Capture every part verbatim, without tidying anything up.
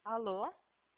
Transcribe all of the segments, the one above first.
Alô?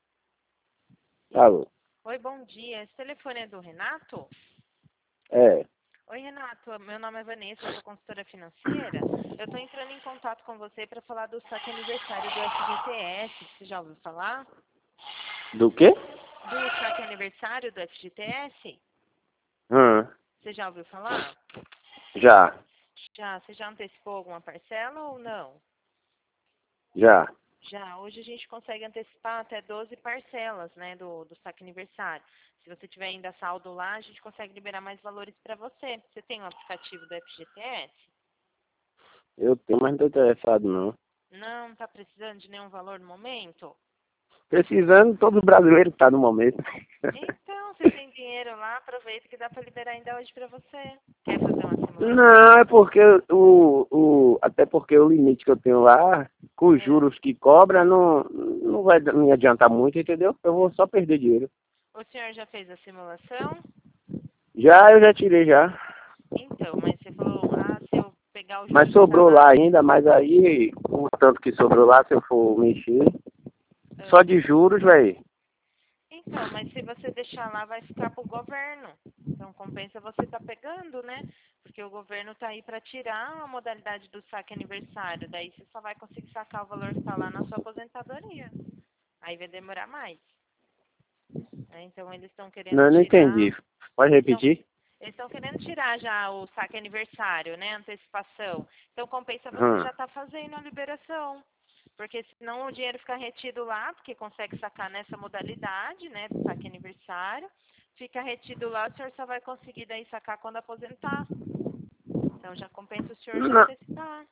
Alô? Oi, bom dia. Esse telefone é do Renato? É. Oi, Renato. Meu nome é Vanessa, eu sou consultora financeira. Eu estou entrando em contato com você para falar do saque aniversário do F G T S. Você já ouviu falar? Do quê? Do saque aniversário do F G T S? Hum, Você já ouviu falar? já, Já. Você já antecipou alguma parcela ou não? já. Já. Hoje a gente consegue antecipar até doze parcelas, né, do, do saque aniversário. Se você tiver ainda saldo lá, a gente consegue liberar mais valores para você. Você tem um aplicativo do F G T S? Eu tenho, mas não tô interessado, não. Não, não está precisando de nenhum valor no momento? Precisando, todo brasileiro tá no momento. Então, você tem dinheiro lá, aproveita que dá para liberar ainda hoje para você. Quer fazer uma simulação? Não, é porque o, o. Até porque o limite que eu tenho lá, com os É. juros que cobra, não, não vai me adiantar muito, entendeu? Eu vou só perder dinheiro. O senhor já fez a simulação? Já, eu já tirei já. Então, mas você falou, ah, se eu pegar o Mas juros que está sobrou lá... lá ainda, mas aí, o tanto que sobrou lá, se eu for mexer, só ah, de juros, velho. Então, mas se você deixar lá, vai ficar para o governo. Então, compensa você estar pegando, né? Porque o governo está aí para tirar a modalidade do saque aniversário. Daí você só vai conseguir sacar o valor que está lá na sua aposentadoria. Aí vai demorar mais. Né? Então, eles estão querendo Não, eu não tirar... entendi. Pode Eles estão repetir? eles estão querendo tirar já o saque aniversário, né? Antecipação. Então, compensa você Hum. já estar fazendo a liberação. Porque senão o dinheiro fica retido lá, porque consegue sacar nessa modalidade, né, do saque aniversário. Fica retido lá, o senhor só vai conseguir daí sacar quando aposentar. Então já compensa o senhor já Não, antecipar.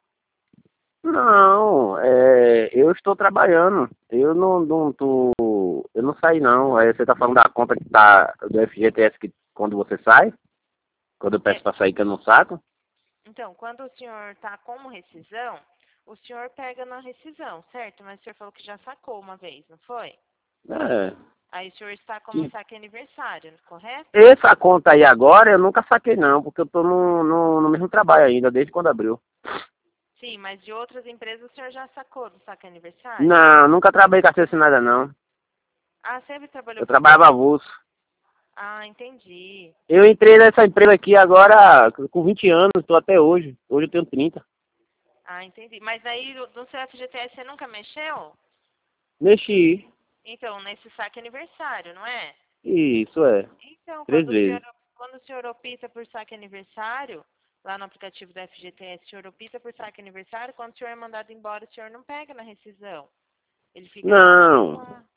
não, é, eu estou trabalhando. Eu não, não tô, eu não saí não. Aí você tá falando da conta que tá do F G T S que quando você sai, quando eu peço É, para sair que eu não saco. então, quando o senhor está como rescisão, o senhor pega na rescisão, certo? Mas o senhor falou que já sacou uma vez, não foi? É, Aí o senhor está como que- saque aniversário, correto? essa conta aí agora eu nunca saquei não, porque eu tô no, no, no mesmo trabalho ainda, desde quando abriu. Sim, mas de outras empresas o senhor já sacou do saque aniversário? Não, nunca trabalhei com assinada não. Ah, sempre trabalhou Eu para trabalhava fora. avulso. Ah, entendi. Eu entrei nessa empresa aqui agora com vinte anos, estou até hoje. Hoje eu tenho trinta. Ah, entendi. Mas aí no no seu F G T S você nunca mexeu? Mexi. Então, nesse saque aniversário, não é? Isso é. Então, Três quando o vezes. senhor, quando o senhor opta por saque aniversário, lá no aplicativo da F G T S, o senhor opta por saque aniversário, quando o senhor é mandado embora, o senhor não pega na rescisão. Ele fica parado Não. lá.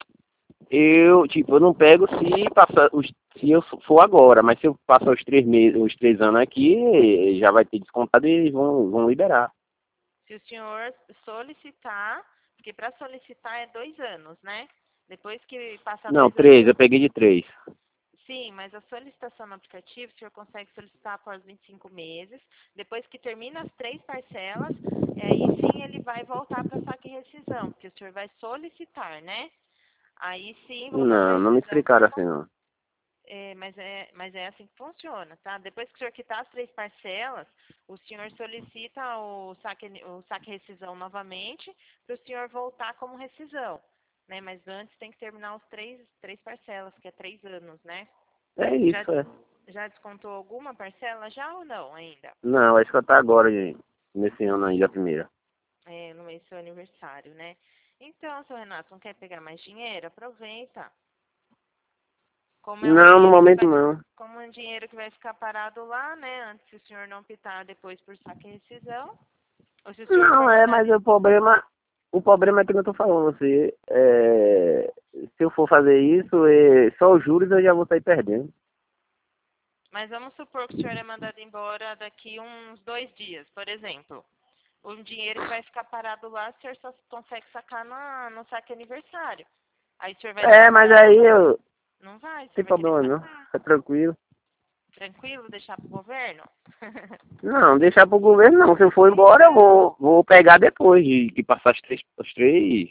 Eu, tipo, eu não pego se passar os, se eu for agora, mas se eu passar os três meses, os três anos aqui, já vai ter descontado e eles vão, vão liberar. Se o senhor solicitar, porque para solicitar é dois anos, né? Depois que passar Não, dois anos, três, eu peguei de três. sim, mas a solicitação no aplicativo, o senhor consegue solicitar após vinte e cinco meses. Depois que termina as três parcelas, aí sim ele vai voltar para saque e rescisão, porque o senhor vai solicitar, né? Aí sim, voltar para Não, não me rescisão. explicaram assim não. É, mas, é, mas é assim que funciona, tá? Depois que o senhor quitar as três parcelas, o senhor solicita o saque, o saque rescisão novamente para o senhor voltar como rescisão, né? Mas antes tem que terminar os três, três parcelas, que é três anos, né? É Já, isso, é. já descontou alguma parcela já ou não ainda? Não, vai escutar agora, gente. Nesse ano aí, a primeira. É, no mês do seu aniversário, né? Então, seu Renato, não quer pegar mais dinheiro? Aproveita. Como é um Não, no dinheiro que momento vai, não. como é um dinheiro que vai ficar parado lá, né? Antes se o senhor não optar depois por saque e rescisão, ou se o senhor for Não, é, mandado. mas o problema, o problema é que eu tô falando, você, é, se eu for fazer isso, é, só os juros eu já vou sair perdendo. Mas vamos supor que o senhor é mandado embora daqui uns dois dias, por exemplo. Um dinheiro que vai ficar parado lá, o senhor só consegue sacar na, no saque aniversário. Aí o senhor vai É, deixar mas parado aí lá? eu, Não vai, o senhor sem vai querer problema não, sacar. é tranquilo. Tranquilo, deixar pro governo? Não, deixar pro governo não, se eu for embora eu Então, vou, vou pegar depois de que passar os três, os três,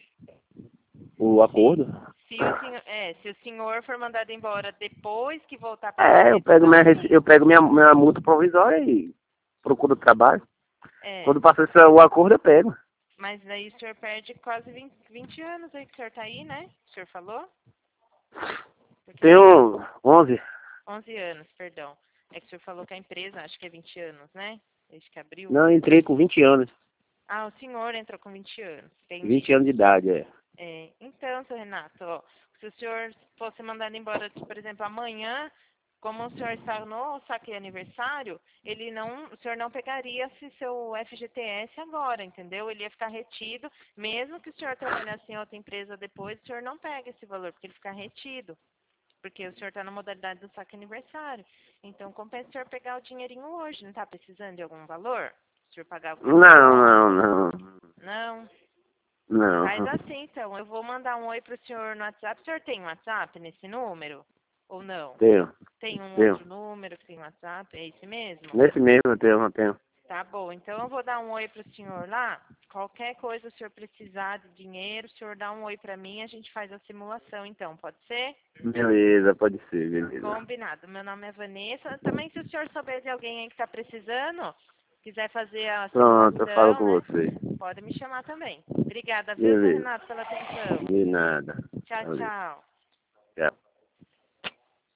o se, acordo. se, o senhor, é, se o senhor for mandado embora depois que voltar para É, saque eu pego minha, rescisão, rece- sim. eu pego minha, minha multa provisória e procuro trabalho. É, Quando passa esse, o acordo eu pego. Mas daí o senhor perde quase vinte, vinte anos aí que o senhor tá aí, né? O senhor falou? Porque Tenho onze. onze anos, perdão. É que o senhor falou que a empresa, acho que é vinte anos, né? Desde que abriu. Não, entrei com vinte anos. Ah, o senhor entrou com vinte anos. Entendi. vinte anos de idade, é. É, então, seu Renato, ó, se o senhor fosse mandado embora, por exemplo, amanhã, como o senhor está no saque aniversário, ele não, o senhor não pegaria esse seu F G T S agora, entendeu? Ele ia ficar retido, mesmo que o senhor trabalhasse em outra empresa depois, o senhor não pega esse valor, porque ele fica retido, porque o senhor está na modalidade do saque aniversário. Então, compensa o senhor pegar o dinheirinho hoje, não está precisando de algum valor? O senhor pagar algum Não, não, não. Não? Não. Faz assim, então. Eu vou mandar um oi pro senhor no WhatsApp. O senhor tem um WhatsApp nesse número? Ou não? Tenho. Tem um Tenho. outro número que tem WhatsApp? É esse mesmo? Nesse mesmo eu tenho, eu tenho. Tá bom. Então eu vou dar um oi pro senhor lá. Qualquer coisa o senhor precisar de dinheiro, o senhor dá um oi pra mim e a gente faz a simulação, então. Pode ser? Beleza, pode ser, beleza. Combinado. Meu nome é Vanessa. Também se o senhor souber de alguém aí que tá precisando, quiser fazer a Pronto, eu falo simulação, com né? você. Pode me chamar também. Obrigada, viu, seu Beleza. Renato, pela atenção. De nada. Tchau, Valeu. tchau. Tchau.